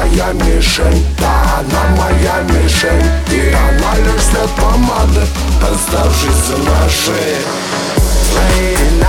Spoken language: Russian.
моя мишень, да, она моя мишень. И она лишь след помады, оставшийся на шее.